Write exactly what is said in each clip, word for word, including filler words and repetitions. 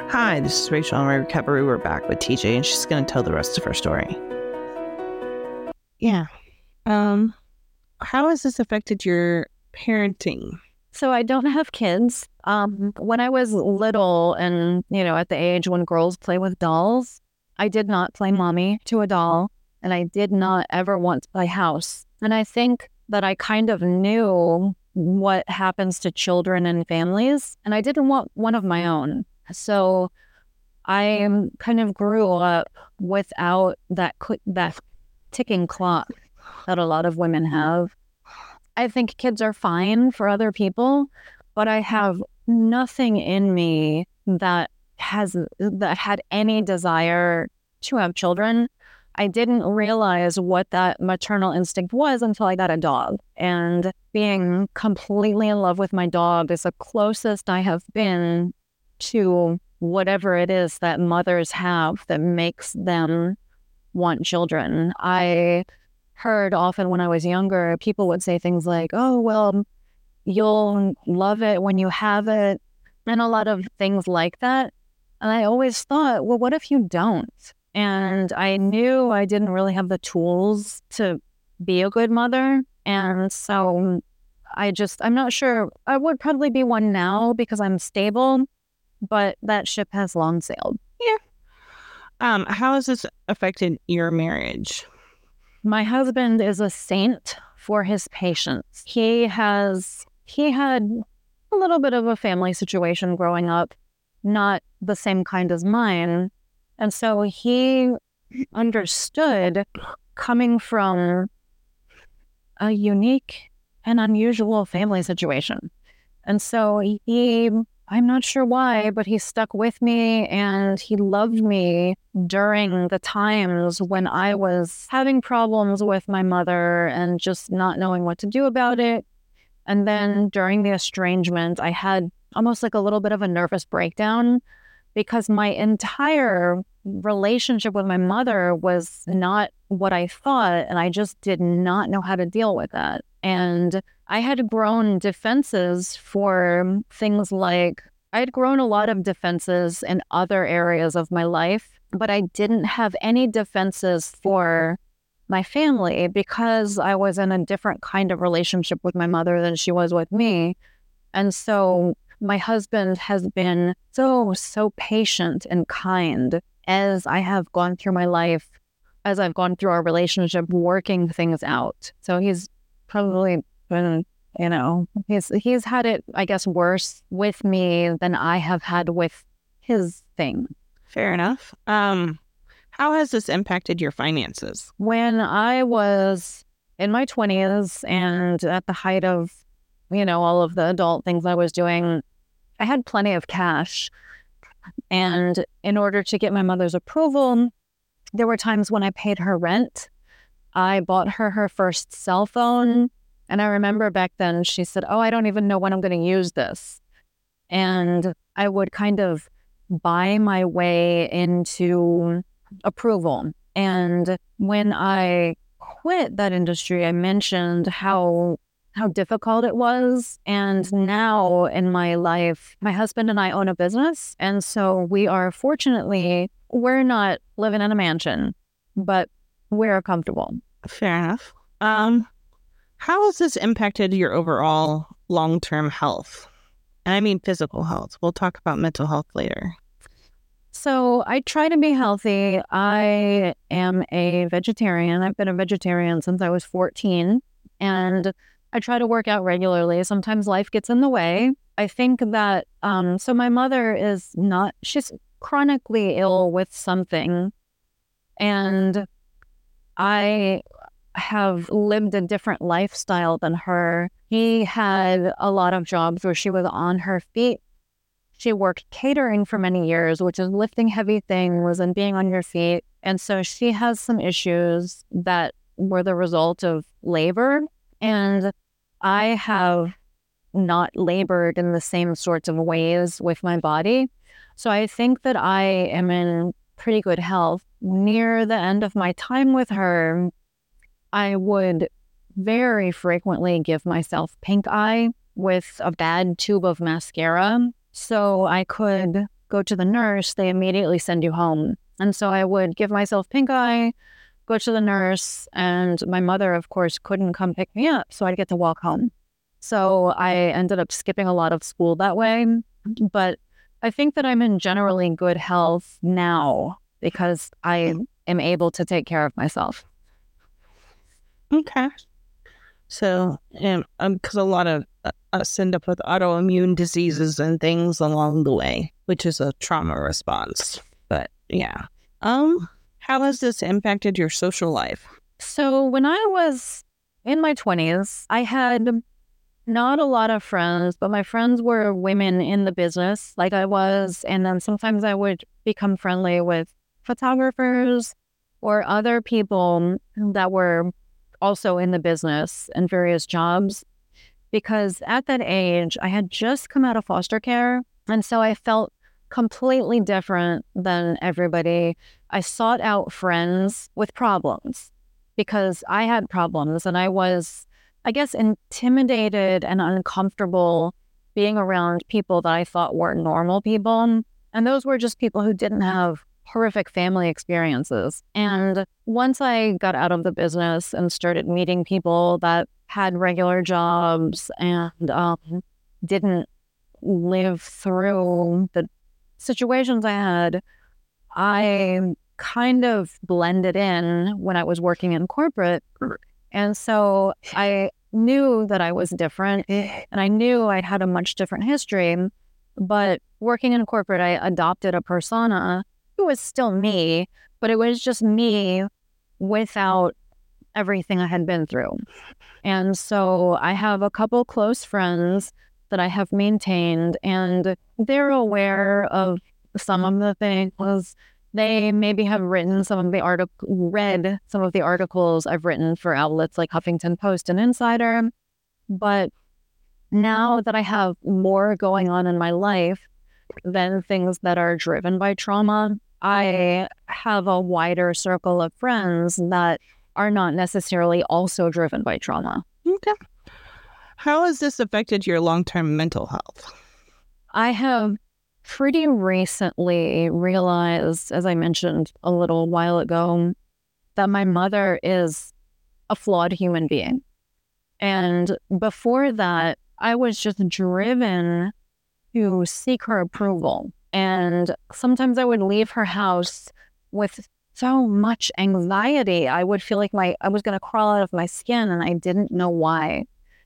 Hi, this is Rachel on My Recovery. We're back with T J, and she's going to tell the rest of her story. Yeah. Um, how has this affected your parenting? So I don't have kids. Um, when I was little and, you know, at the age when girls play with dolls, I did not play mommy to a doll, and I did not ever want to play house. And I think that I kind of knew what happens to children and families, and I didn't want one of my own. So I kind of grew up without that cl- that ticking clock that a lot of women have. I think kids are fine for other people, but I have nothing in me that has that had any desire to have children. I didn't realize what that maternal instinct was until I got a dog. And being completely in love with my dog is the closest I have been to whatever it is that mothers have that makes them want children. I heard often when I was younger, people would say things like, oh, well, you'll love it when you have it, and a lot of things like that. And I always thought, well, what if you don't? And I knew I didn't really have the tools to be a good mother. And so I just, I'm not sure. I would probably be one now because I'm stable, but that ship has long sailed. Yeah. Um, how has this affected your marriage? My husband is a saint for his patience. He has, he had a little bit of a family situation growing up, not the same kind as mine. And so he understood coming from a unique and unusual family situation. And so he, I'm not sure why, but he stuck with me and he loved me during the times when I was having problems with my mother and just not knowing what to do about it. And then during the estrangement, I had almost like a little bit of a nervous breakdown because my entire relationship with my mother was not what I thought, and I just did not know how to deal with that. And I had grown defenses for things like, I had grown a lot of defenses in other areas of my life, but I didn't have any defenses for my family because I was in a different kind of relationship with my mother than she was with me. And so my husband has been so, so patient and kind as I have gone through my life, as I've gone through our relationship, working things out. So he's probably been, you know, he's he's had it, I guess, worse with me than I have had with his thing. Fair enough. Um, how has this impacted your finances? When I was in my twenties and at the height of, you know, all of the adult things I was doing, I had plenty of cash. And in order to get my mother's approval, there were times when I paid her rent. I bought her her first cell phone. And I remember back then she said, oh, I don't even know when I'm going to use this. And I would kind of buy my way into approval. And when I quit that industry, I mentioned how how difficult it was. And now in my life, my husband and I own a business. And so we are fortunately, we're not living in a mansion, but we're comfortable. Fair enough. Um, how has this impacted your overall long-term health? And I mean physical health. We'll talk about mental health later. So I try to be healthy. I am a vegetarian. I've been a vegetarian since I was fourteen. And I try to work out regularly. Sometimes life gets in the way. I think that, um, so my mother is not, she's chronically ill with something. And I have lived a different lifestyle than her. He had a lot of jobs where she was on her feet. She worked catering for many years, which is lifting heavy things and being on your feet. And so she has some issues that were the result of labor. And I have not labored in the same sorts of ways with my body. So I think that I am in pretty good health. Near the end of my time with her, I would very frequently give myself pink eye with a bad tube of mascara so I could go to the nurse, they immediately send you home. And so I would give myself pink eye, go to the nurse, and my mother, of course, couldn't come pick me up, so I'd get to walk home. So I ended up skipping a lot of school that way. But I think that I'm in generally good health now because I am able to take care of myself. Okay. So, um, because a lot of uh, us end up with autoimmune diseases and things along the way, which is a trauma response. But yeah. Um, how has this impacted your social life? So when I was in my twenties, I had not a lot of friends, but my friends were women in the business like I was. And then sometimes I would become friendly with photographers or other people that were also in the business and various jobs. Because at that age, I had just come out of foster care. And so I felt completely different than everybody. I sought out friends with problems because I had problems and I was, I guess, intimidated and uncomfortable being around people that I thought were normal people. And those were just people who didn't have horrific family experiences. And once I got out of the business and started meeting people that had regular jobs and um, didn't live through the situations I had, I kind of blended in when I was working in corporate. And so I knew that I was different and I knew I had a much different history. But working in corporate, I adopted a persona who was still me, but it was just me without everything I had been through. And so I have a couple close friends that I have maintained, and they're aware of some of the things. They maybe have written some of the article, read some of the articles I've written for outlets like Huffington Post and Insider. But now that I have more going on in my life than things that are driven by trauma, I have a wider circle of friends that are not necessarily also driven by trauma. Okay. How has this affected your long-term mental health? I have pretty recently realized, as I mentioned a little while ago, that my mother is a flawed human being. And before that, I was just driven to seek her approval. And sometimes I would leave her house with so much anxiety. I would feel like my I was going to crawl out of my skin, and I didn't know why.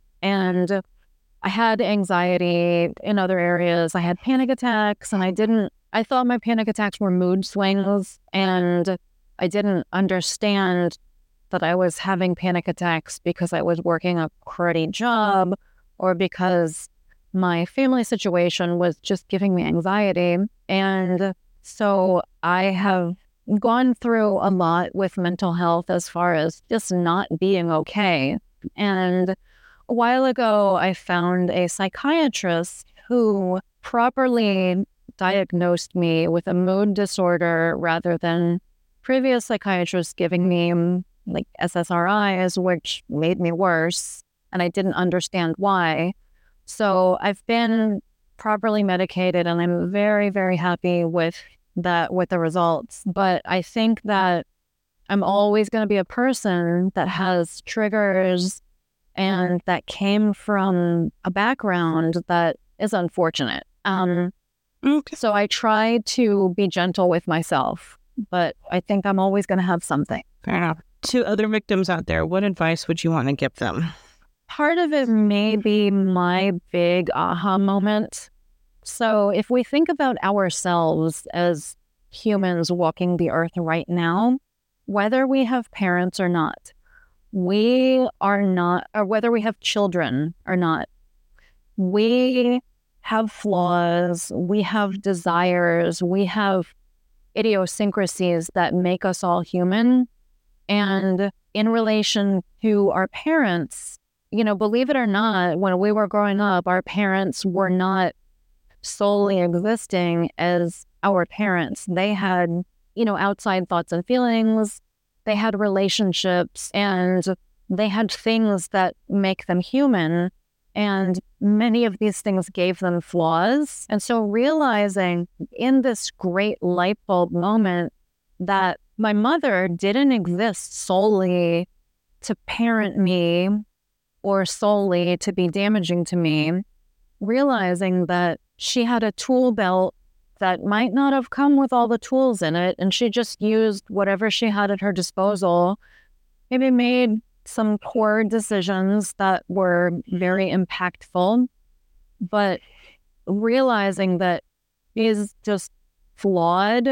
And I had anxiety in other areas. I had panic attacks, and I didn't, I thought my panic attacks were mood swings, and I didn't understand that I was having panic attacks because I was working a cruddy job or because my family situation was just giving me anxiety. And so I have gone through a lot with mental health as far as just not being okay. And a while ago, I found a psychiatrist who properly diagnosed me with a mood disorder rather than previous psychiatrists giving me like S S R Is, which made me worse. And I didn't understand why. So I've been properly medicated, and I'm very, very happy with that, with the results. But I think that I'm always going to be a person that has triggers and that came from a background that is unfortunate. Um, Okay. so I try to be gentle with myself, but I think I'm always going to have something. Fair enough. To other victims out there, what advice would you want to give them? Part of it may be my big aha moment. So if we think about ourselves as humans walking the earth right now, whether we have parents or not, we are not, or whether we have children or not, we have flaws, we have desires, we have idiosyncrasies that make us all human. And in relation to our parents, you know, believe it or not, when we were growing up, our parents were not solely existing as our parents. They had, you know, outside thoughts and feelings. They had relationships, and they had things that make them human. And many of these things gave them flaws. And so realizing in this great light bulb moment that my mother didn't exist solely to parent me or solely to be damaging to me, realizing that she had a tool belt that might not have come with all the tools in it, and she just used whatever she had at her disposal, maybe made some poor decisions that were very impactful, but realizing that is just flawed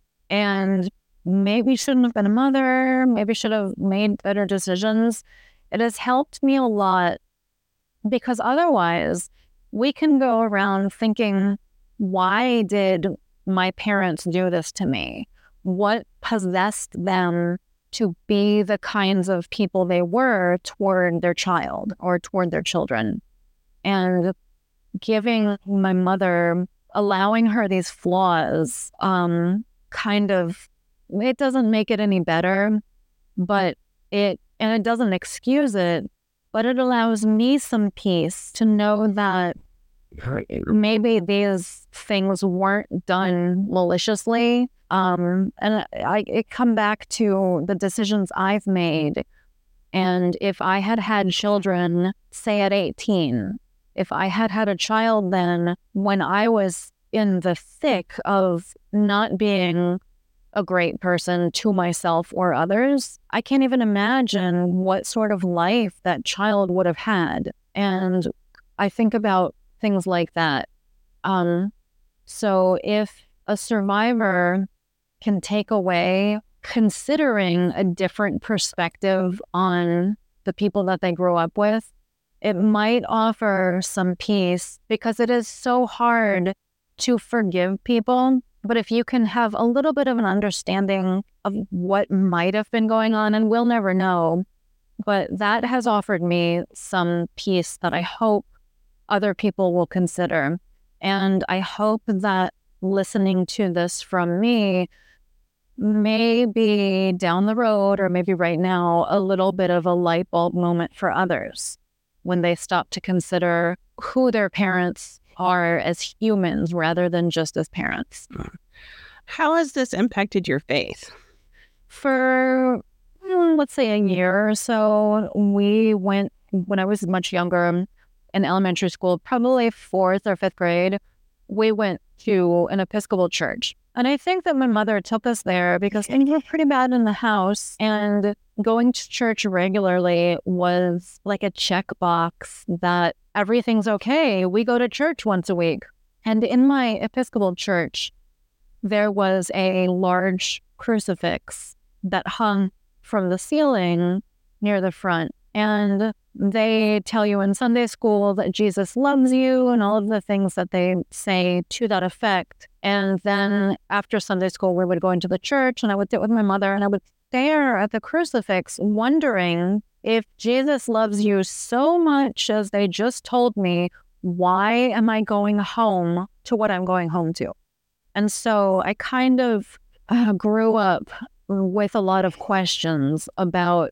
and maybe shouldn't have been a mother, maybe should have made better decisions. It has helped me a lot, because otherwise we can go around thinking, why did my parents do this to me? What possessed them to be the kinds of people they were toward their child or toward their children? And giving my mother, allowing her these flaws, um, kind of, it doesn't make it any better, but it, and it doesn't excuse it, but it allows me some peace to know that maybe these things weren't done maliciously. Um, and I it come back to the decisions I've made. And if I had had children, say at eighteen, if I had had a child then when I was in the thick of not being a great person to myself or others, I can't even imagine what sort of life that child would have had. And I think about things like that. Um, so if a survivor can take away considering a different perspective on the people that they grew up with, it might offer some peace, because it is so hard to forgive people. But if you can have a little bit of an understanding of what might have been going on, and we'll never know, but that has offered me some peace that I hope other people will consider. And I hope that listening to this from me, maybe down the road or maybe right now, a little bit of a light bulb moment for others when they stop to consider who their parents are as humans rather than just as parents. How has this impacted your faith? For, let's say, a year or so, we went, when I was much younger, in elementary school, probably fourth or fifth grade, we went to an Episcopal church. And I think that my mother took us there because things were pretty bad in the house, and going to church regularly was like a checkbox that everything's okay. We go to church once a week. And in my Episcopal church, there was a large crucifix that hung from the ceiling near the front. And they tell you in Sunday school that Jesus loves you and all of the things that they say to that effect. And then after Sunday school, we would go into the church, and I would sit with my mother and I would stare at the crucifix, wondering, if Jesus loves you so much as they just told me, why am I going home to what I'm going home to? And so I kind of uh, grew up with a lot of questions about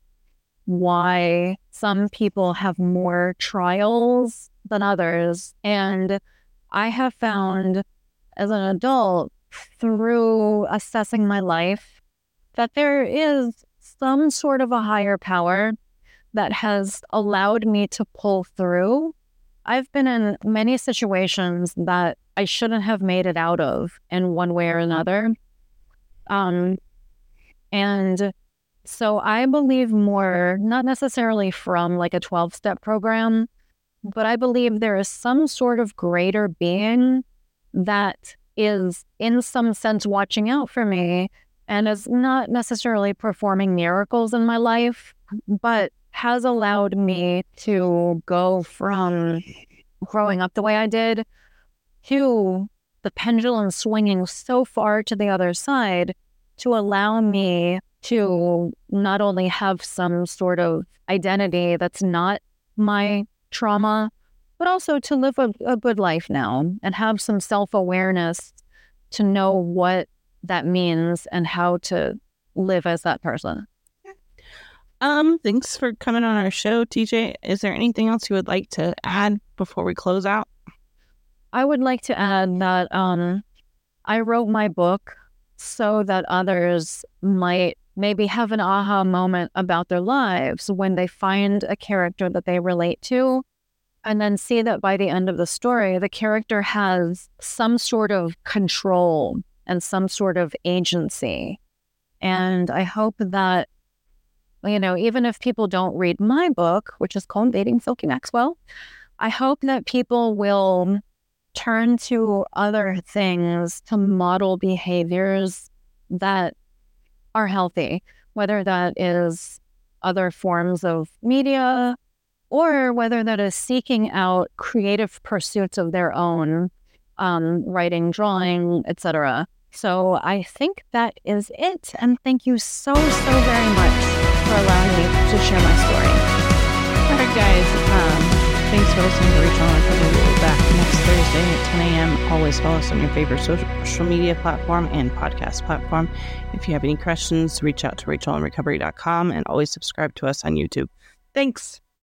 why some people have more trials than others. And I have found as an adult, through assessing my life, that there is some sort of a higher power that has allowed me to pull through. I've been in many situations that I shouldn't have made it out of in one way or another. Um, and so I believe more, not necessarily from like a twelve-step program, but I believe there is some sort of greater being that is in some sense watching out for me and is not necessarily performing miracles in my life, but has allowed me to go from growing up the way I did to the pendulum swinging so far to the other side to allow me to not only have some sort of identity that's not my trauma, but also to live a, a good life now and have some self-awareness to know what that means and how to live as that person. Um, thanks for coming on our show, T J. Is there anything else you would like to add before we close out? I would like to add that um, I wrote my book so that others might maybe have an aha moment about their lives when they find a character that they relate to, and then see that by the end of the story, the character has some sort of control and some sort of agency. And I hope that, you know, even if people don't read my book, which is called Dating Silky Maxwell, I hope that people will turn to other things to model behaviors that are healthy, whether that is other forms of media or whether that is seeking out creative pursuits of their own, um, writing, drawing, et cetera. So I think that is it. And thank you so, so very much for allowing me to share my story. All right, guys. Um, thanks for listening to Rachel and Recovery. We'll be back next Thursday at ten a.m. Always follow us on your favorite social media platform and podcast platform. If you have any questions, reach out to rachel and recovery dot com and always subscribe to us on YouTube. Thanks.